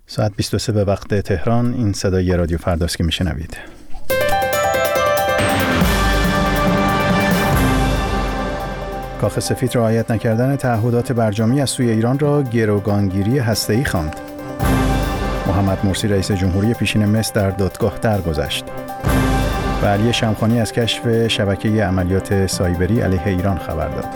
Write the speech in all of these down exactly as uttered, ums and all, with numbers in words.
ساعت بیست و سه به وقت تهران. این صدای رادیو فرداست که میشنوید. کاخ سفید رعایت نکردن تعهدات برجامی از سوی ایران را گروگانگیری هسته‌ای خواند. محمد مرسی رئیس جمهوری پیشین مصر در دادگاه درگذشت. و علی شمخانی از کشف شبکه عملیات سایبری علیه ایران خبر داد.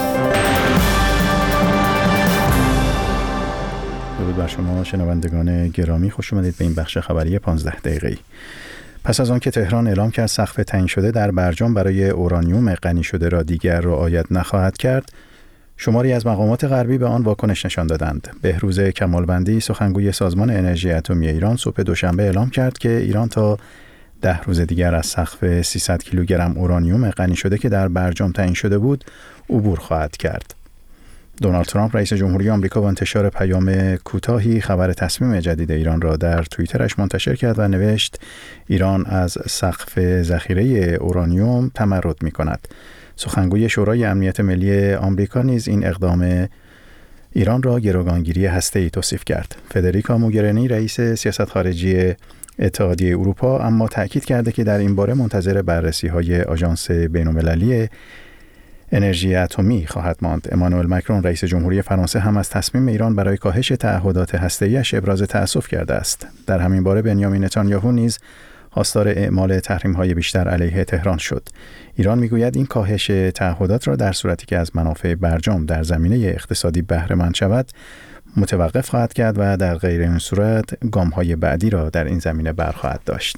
درود بر شما شنوندگان گرامی، خوش اومدید به این بخش خبری پانزده دقیقه‌ای. پس از آنکه تهران اعلام کرد سقف تعیین شده در برجام برای اورانیوم غنی شده را دیگر رعایت نخواهد کرد، شماری از مقامات غربی به آن واکنش نشان دادند. بهروز کمالوندی سخنگوی سازمان انرژی اتمی ایران صبح دوشنبه اعلام کرد که ایران تا ده روز دیگر از سقف سیصد کیلوگرم اورانیوم غنی شده که در برجام تعیین شده بود عبور خواهد کرد. دونالد ترامپ رئیس جمهوری آمریکا با انتشار پیام کوتاهی خبر تصمیم جدید ایران را در توییترش منتشر کرد و نوشت ایران از سقف ذخیره اورانیوم تمرد می‌کند. سخنگوی شورای امنیت ملی آمریکا نیز این اقدام ایران را گروگانگیری هسته‌ای توصیف کرد. فدریکا موگرینی رئیس سیاست خارجی اتحادیه اروپا اما تأکید کرده که در این باره منتظر بررسی‌های آژانس بین‌المللی انرژی اتمی خواهد ماند. امانوئل مکرون رئیس جمهوری فرانسه هم از تصمیم ایران برای کاهش تعهدات هسته‌ای‌اش ابراز تأسف کرده است. در همین باره بنیامین نتانیاهو نیز خواستار اعمال تحریم‌های بیشتر علیه تهران شد. ایران میگوید این کاهش تعهدات را در صورتی که از منافع برجام در زمینه اقتصادی بهره مند شود متوقف خواهد کرد و در غیر این صورت گام‌های بعدی را در این زمینه برخواهد داشت.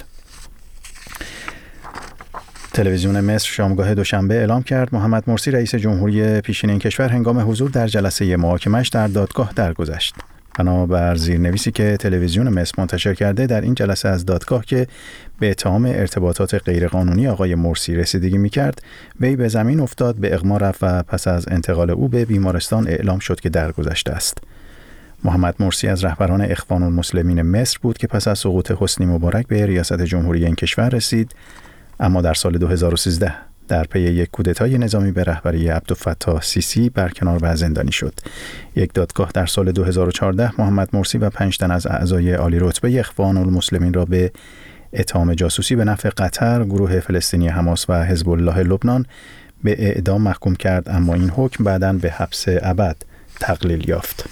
تلویزیون مصر شامگاه دوشنبه اعلام کرد محمد مرسی رئیس جمهوری پیشین این کشور هنگام حضور در جلسه محاکمه‌اش در دادگاه درگذشت. بنابر زیرنویسی که تلویزیون مصر منتشر کرده، در این جلسه از دادگاه که به اتهام ارتباطات غیرقانونی آقای مرسی رسیدگی می‌کرد، وی به زمین افتاد، به اغما رفت و پس از انتقال او به بیمارستان اعلام شد که درگذشته است. محمد مرسی از رهبران اخوان المسلمین مصر بود که پس از سقوط حسنی مبارک به ریاست جمهوری این کشور رسید، اما در سال دو هزار و سیزده در پی یک کودتای نظامی به رهبری عبدالفتاح سیسی برکنار و زندانی شد. یک دادگاه در سال دو هزار و چهارده محمد مرسی و پنج تن از اعضای عالی رتبه اخوان المسلمین را به اتهام جاسوسی به نفع قطر، گروه فلسطینی حماس و حزب الله لبنان به اعدام محکوم کرد، اما این حکم بعداً به حبس ابد تقلیل یافت.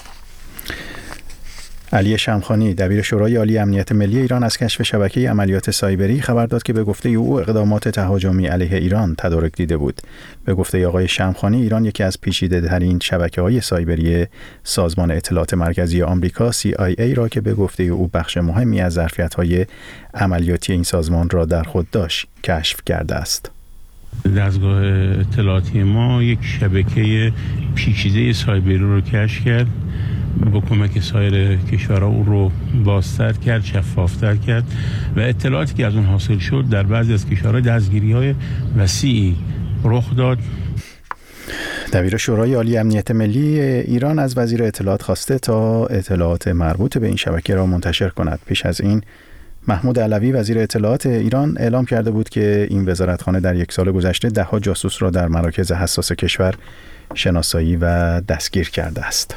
علی شمخانی دبیر شورای عالی امنیت ملی ایران از کشف شبکه عملیات سایبری خبر داد که به گفته او اقدامات تهاجمی علیه ایران تدارک دیده بود. به گفته آقای شمخانی، ایران یکی از پیچیده‌ترین شبکه‌های سایبری سازمان اطلاعات مرکزی آمریکا سی آی ای را که به گفته او بخش مهمی از ظرفیت‌های عملیاتی این سازمان را در خود داشت کشف کرده است. دستگاه اطلاعاتی ما یک شبکه پیچیده سایبری رو کشف کرد، با کمک سایر کشورها او رو بازتر کرد، شفافتر کرد و اطلاعاتی که از اون حاصل شد در بعضی از کشورها دستگیری‌های وسیعی رخ داد. دبیر شورای عالی امنیت ملی ایران از وزیر اطلاعات خواسته تا اطلاعات مربوط به این شبکه را منتشر کند. پیش از این محمود علوی وزیر اطلاعات ایران اعلام کرده بود که این وزارتخانه در یک سال گذشته ده ها جاسوس را در مراکز حساس کشور شناسایی و دستگیر کرده است.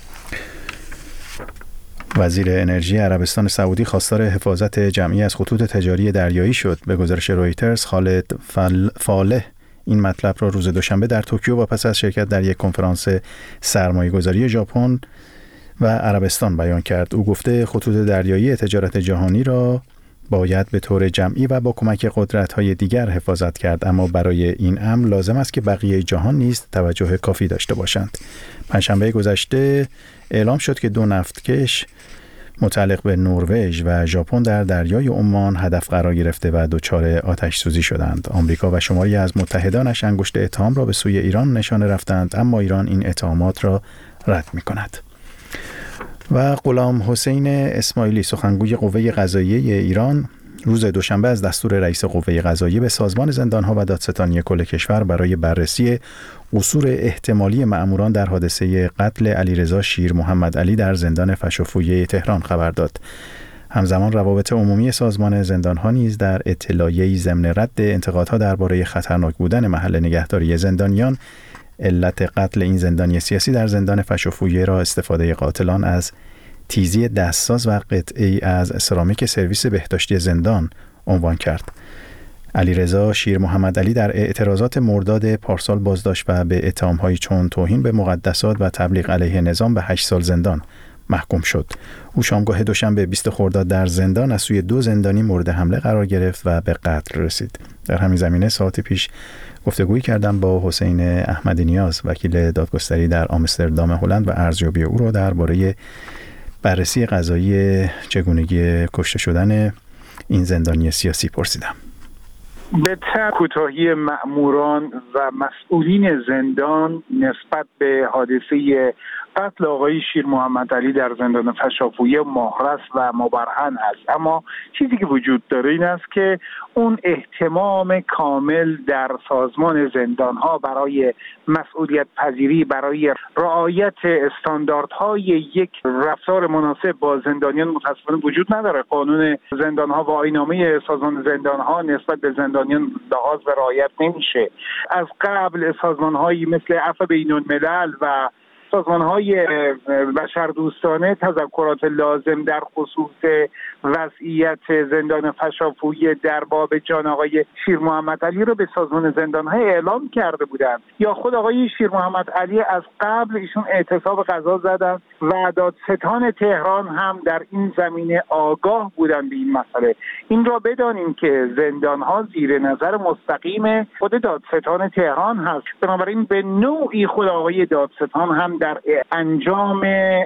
وزیر انرژی عربستان سعودی خواستار حفاظت جمعی از خطوط تجاری دریایی شد. به گزارش رویترز، خالد فالح این مطلب را روز دوشنبه در توکیو و پس از شرکت در یک کنفرانس سرمایه‌گذاری ژاپن و عربستان بیان کرد. او گفته خطوط دریایی تجارت جهانی را باید به طور جمعی و با کمک قدرت‌های دیگر حفاظت کرد، اما برای این امر لازم است که بقیه جهان نیز توجه کافی داشته باشند. پنجشنبه گذشته اعلام شد که دو نفتکش متعلق به نروژ و ژاپن در دریای عمان هدف قرار گرفته و دچار آتش سوزی شدند. آمریکا و شماری از متحدانش انگشت اتهام را به سوی ایران نشانه رفتند، اما ایران این اتهامات را رد می‌کند. و غلام حسین اسماعیلی سخنگوی قوه قضاییه ایران روز دوشنبه از دستور رئیس قوه قضاییه به سازمان زندان‌ها و دادستانی کل کشور برای بررسی قصور احتمالی مأموران در حادثه قتل علیرضا شیر محمد علی در زندان فشوفویه تهران خبر داد. همزمان روابط عمومی سازمان زندان‌ها نیز در اطلاعیه‌ای ضمن رد انتقادها درباره خطرناک بودن محل نگهداری زندانیان علت قتل این زندانی سیاسی در زندان فشوفویه را استفاده قاتلان از تیزی دستساز و قطعه‌ای از سرامیک سرویس بهداشتی زندان عنوان کرد. علیرضا شیر محمد علی در اعتراضات مرداد پارسال بازداشت و به اتهام‌هایی چون توهین به مقدسات و تبلیغ علیه نظام به هشت سال زندان محکوم شد. او شامگاه دوشنبه بیست خرداد در زندان از سوی دو زندانی مورد حمله قرار گرفت و به قتل رسید. در همین زمینه ساعت پیش گفتگویی کردم با حسین احمدی نیاز، وکیل دادگستری در آمستردام هلند، و ارزیابی او را درباره بررسی قضایی چگونگی کشته شدن این زندانی سیاسی پرسیدم. به طور کوتاهی مأموران و مسئولین زندان نسبت به حادثه قتل آقای شیر محمد علی در زندان فشافویه محرس و مبرهن است، اما چیزی که وجود داره این است که اون اهتمام کامل در سازمان زندان‌ها برای مسئولیت پذیری، برای رعایت استانداردهای یک رفتار مناسب با زندانیان متأسفانه وجود نداره. قانون زندان‌ها و آیین‌نامه سازمان زندان‌ها نسبت به زندانیان لحاظ و رعایت نمیشه. از قبل سازمان‌هایی مثل عفو بین‌الملل و سازمان‌های بشردوستانه تذکرات لازم در خصوص وضعیت زندان فشافویه در باب جان آقای شیر محمد علی رو به سازمان زندان‌ها اعلام کرده بودند. یا خود آقای شیر محمد علی از قبل ایشون اعتصاب قضا زدن و دادستان تهران هم در این زمینه آگاه بودند به این مسئله. این را بدانیم که زندان‌ها زیر نظر مستقیم خود دادستان تهران هست. بنابراین به نوعی خود آقای دادستان هم در انجام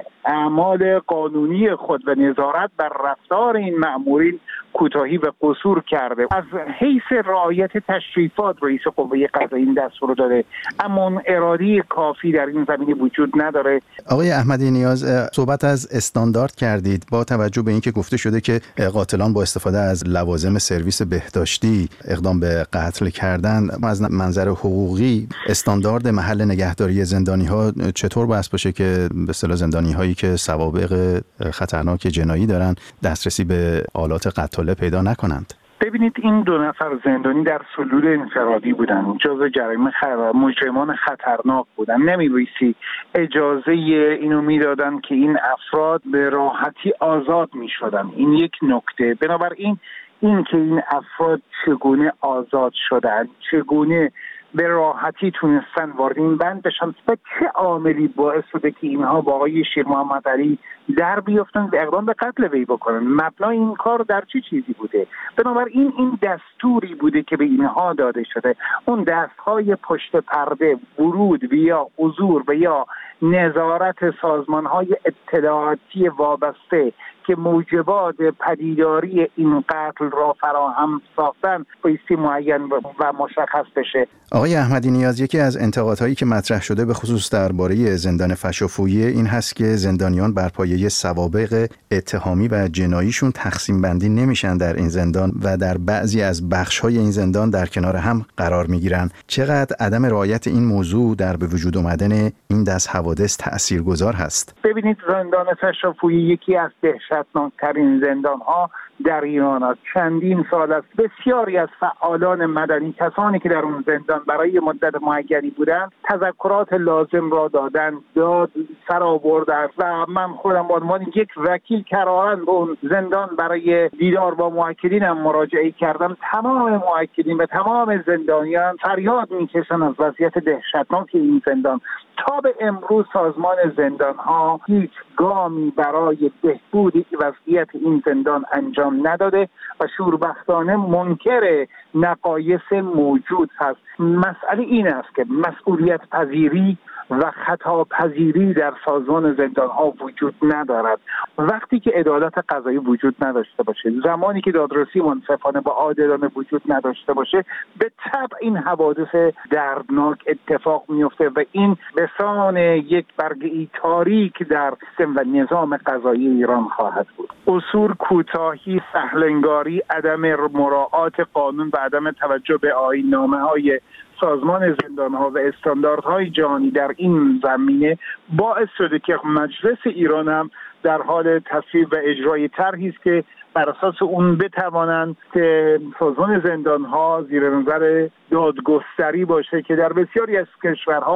اعمال قانونی خود و نظارت بر رفتار این مأمورین کوتاهی و قصور کرده. از حیث رعایت تشریفات رئیس قوه قضاییه این دستور داده، اما اون اراده کافی در این زمینه وجود نداره. آقای احمدی نیاز، صحبت از استاندارد کردید با توجه به اینکه گفته شده که قاتلان با استفاده از لوازم سرویس بهداشتی اقدام به قتل کردن. از منظر حقوقی استاندارد محل نگهداری زندانی ها چطور باید باشه که به اصطلاح زندانی هایی که سوابق خطرناک جنایی دارن دسترسی به آلات قتاله پیدا نکنند؟ ببینید، این دو نفر زندانی در سلول انفرادی بودن، جزء جرایم خطر مجرمان خطرناک بودن. نمی‌بایستی اجازه اینو میدادن که این افراد به راحتی آزاد میشدن. این یک نکته. بنابراین این که این افراد چگونه آزاد شدن، چگونه به راحتی تونستن وارد این بند بشن و چه عاملی باعث شده که اینها با آقای شیر محمد علی در بیافتن به اقدام به قتل وی بکنن، مبنای این کار در چه چیزی بوده. بنابراین این دستوری بوده که به اینها داده شده. اون دستهای پشت پرده، ورود و یا حضور و یا نظارت سازمانهای اطلاعاتی وابسته که موجبات پدیداری این قتل را فراهم ساختن بایستی معین و مشخص بشه. آقای احمدی نیاز، یکی از انتقادهایی که مطرح شده به خصوص درباره زندان فشافویه این هست که زندانیان بر پایه سوابق اتهامی و جناییشون تقسیم بندی نمیشن در این زندان و در بعضی از بخش‌های این زندان در کنار هم قرار میگیرن. چقدر عدم رعایت این موضوع در به وجود آمدن این دست حوادث تاثیرگذار هست؟ ببینید، زندان فشافویه یکی از دهشتناکترین زندان‌ها در ایران است. چندین سال است بسیاری از فعالان مدنی، کسانی که در اون زندان برای مدت معینی بودند، تذکرات لازم را دادن، داد سر آوردن و من خودم به عنوان یک وکیل کراهن به اون زندان برای دیدار با موکلینم مراجعه کردم. تمام موکلین و تمام زندانیان فریاد میکشن از وضعیت دهشتناک این زندان. تا به امروز سازمان زندان‌ها هیچ گامی برای بهبود وضعیت این زندان انجام نداده و شوربختانه منکر نقایص موجود هست. مسئله این است که مسئولیت پذیری و خطا پذیری در سازمان زندان‌ها وجود ندارد. وقتی که عدالت قضایی وجود نداشته باشه، زمانی که دادرسی منصفانه و عادلانه وجود نداشته باشه، به طبع این حوادث دردناک اتفاق میفته و این به سان یک برگه‌ای تاریک در سیستم و نظام قضایی ایران خواهد بود. قصور، کوتاهی، سهلنگاری، عدم مراعات قانون و عدم توجه به آیین‌نامه‌های سازمان زندان‌ها و استانداردهای جهانی در این زمینه باعث شده که مجلس ایران هم در حال تصویب و اجرای طرحی است که بر اساس اون بتوانند که سازمان زندان‌ها زیر نظر دادگستری باشه که در بسیاری از کشورها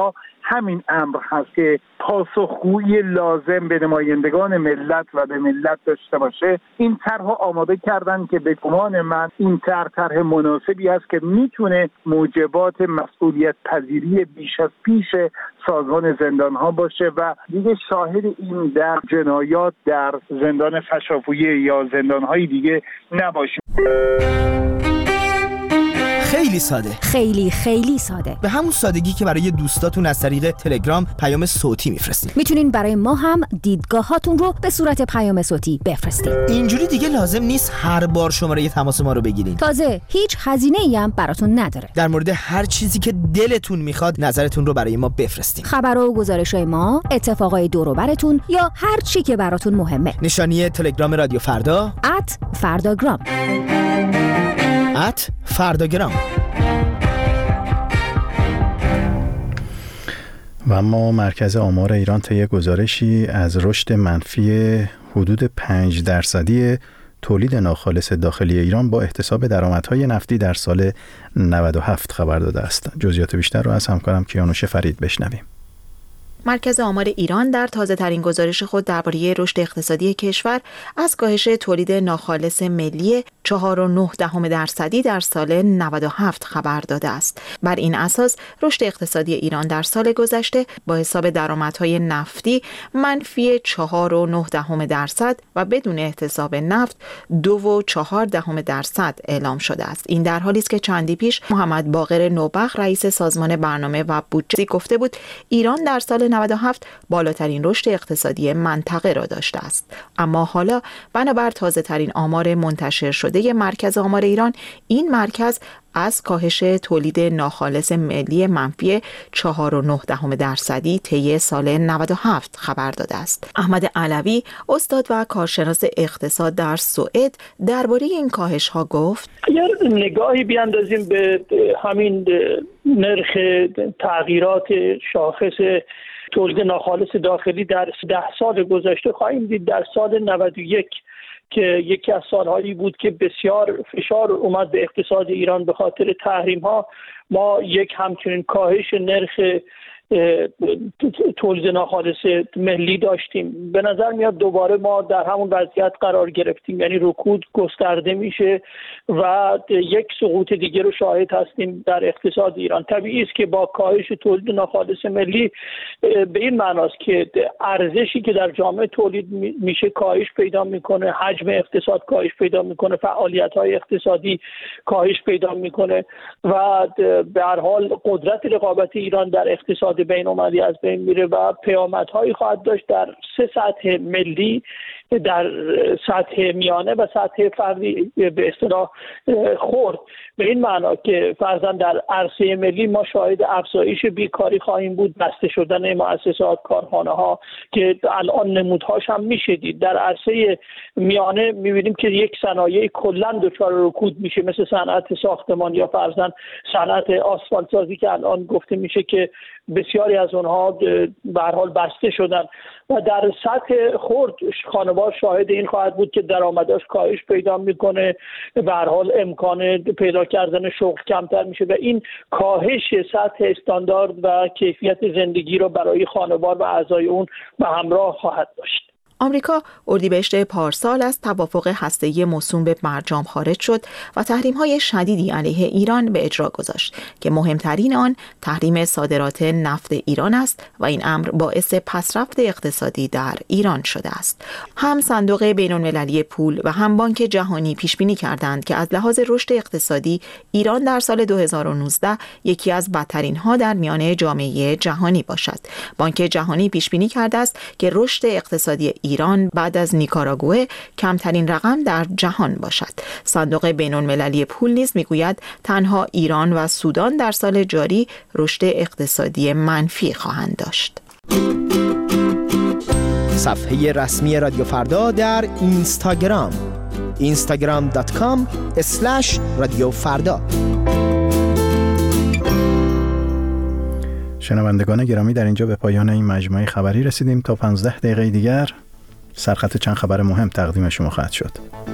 همین امر هست که پاسخگویی لازم به نمایندگان ملت و به ملت داشته باشه. این طرح آماده کردن که به گمان من این طرح طرح مناسبی است که میتونه موجبات مسئولیت پذیری بیش از پیش سازمان زندان ها باشه و دیگه شاهد این در جنایات در زندان فشافویه یا زندان های دیگه نباشیم. خیلی ساده، خیلی خیلی ساده، به همون سادگی که برای دوستاتون از طریق تلگرام پیام صوتی میفرستین. میتونین برای ما هم دیدگاهاتون رو به صورت پیام صوتی بفرستین. اینجوری دیگه لازم نیست هر بار شماره تماس ما رو بگیرین. تازه هیچ هزینه‌ای هم براتون نداره. در مورد هر چیزی که دلتون میخواد نظرتون رو برای ما بفرستین. خبر و گزارش‌های ما، اتفاقای دور و براتون یا هر چی که براتون مهمه. نشانی تلگرام رادیو فردا ات فرداگرام ات فرداگرام. و اما مرکز آمار ایران طی گزارشی از رشد منفی حدود پنج درصدی تولید ناخالص داخلی ایران با احتساب درآمدهای نفتی در سال نود و هفت خبر داده است. جزئیات بیشتر رو از همکارم کیانوش فرید بشنویم. مرکز آمار ایران در تازه‌ترین گزارش خود درباره رشد اقتصادی کشور از کاهش تولید ناخالص ملی چهار و نه دهم درصدی در سال نود و هفت خبر داده است. بر این اساس رشد اقتصادی ایران در سال گذشته با حساب درآمدهای نفتی منفی چهار و نه دهم درصد و بدون احتساب نفت دو و چهار دهم درصد اعلام شده است. این در حالی است که چندی پیش محمد باقر نوبخت رئیس سازمان برنامه و بودجه گفته بود ایران در سال نود و هفت بالاترین رشد اقتصادی منطقه را داشته است. اما حالا بنابر تازه ترین آمار منتشر شده مرکز آمار ایران، این مرکز از کاهش تولید ناخالص ملی منفی چهار و نه دهم درصدی طی سال نود و هفت خبر داده است. احمد علوی، استاد و کارشناس اقتصاد در سوئد، درباره این کاهش ها گفت: اگر نگاهی بیاندازیم به همین نرخ تغییرات شاخص تولید ناخالص داخلی در ده سال گذشته، خواهیم دید در سال نود و یک که یکی از سالهایی بود که بسیار فشار اومد به اقتصاد ایران به خاطر تحریم ها، ما یک همچنین کاهش نرخ تولید ناخالص ملی داشتیم. به نظر میاد دوباره ما در همون وضعیت قرار گرفتیم، یعنی رکود گسترده میشه و یک سقوط دیگه رو شاهد هستیم در اقتصاد ایران. طبیعی است که با کاهش تولید ناخالص ملی به این معناست که ارزشی که در جامعه تولید میشه کاهش پیدا میکنه، حجم اقتصاد کاهش پیدا میکنه، فعالیت‌های اقتصادی کاهش پیدا میکنه و به هر حال قدرت رقابتی ایران در اقتصاد بین‌المللی از بین میره و پیامدهایی خواهد داشت در سه سطح ملی، در سطح میانه و سطح فردی به اصطلاح خرد. به این معنا که فرضاً در عرصه ملی ما شاهد افزایش بیکاری خواهیم بود، بسته شدن مؤسسات، کارخانه ها که الان نمودهاش هم میشه دید. در عرصه میانه میبینیم که یک صنایع کلاً دچار رکود میشه، مثل صنعت ساختمان یا فرضاً صنعت آسفالت سازی که الان گفته میشه که بسیاری از اونها به هر حال بسته شدن و در سطح خرد خانوار شاهد این خواهد بود که درآمدش کاهش پیدا میکنه، به هر حال امکان پیدا کردن شغل کمتر میشه و این کاهش سطح استاندارد و کیفیت زندگی رو برای خانوار و اعضای اون به همراه خواهد داشت. آمریکا اردیبهشت پارسال از توافق هسته‌ای موسوم به برجام خارج شد و تحریم‌های شدیدی علیه ایران به اجرا گذاشت که مهمترین آن تحریم صادرات نفت ایران است و این امر باعث پسرفت اقتصادی در ایران شده است. هم صندوق بین‌المللی پول و هم بانک جهانی پیش بینی کردند که از لحاظ رشد اقتصادی ایران در سال دو هزار و نوزده یکی از بدترین‌ها در میان جامعه جهانی باشد. بانک جهانی پیش بینی کرده است که رشد اقتصادی ایران بعد از نیکاراگوئه کمترین رقم در جهان باشد. صندوق بین‌المللی پول نیز میگوید تنها ایران و سودان در سال جاری رشد اقتصادی منفی خواهند داشت. صفحه رسمی رادیو فردا در اینستاگرام اینستاگرام دات کام اسلش رادیو فردا. شنوندگان گرامی، در اینجا به پایان این مجموعه خبری رسیدیم. تا پانزده دقیقه دیگر سرخط چند خبر مهم تقدیم شما خواهد شد.